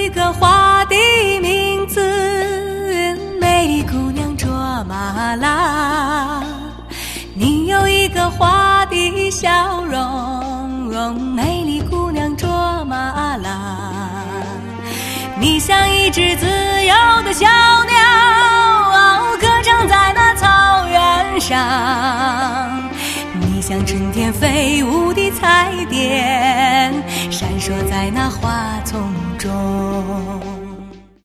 一个花的名字，美丽姑娘卓玛拉。你有一个花的笑容，美丽姑娘卓玛拉。你像一只自由的小鸟，歌唱在那草原上。你像春天飞舞的彩电，闪烁在那花丛中。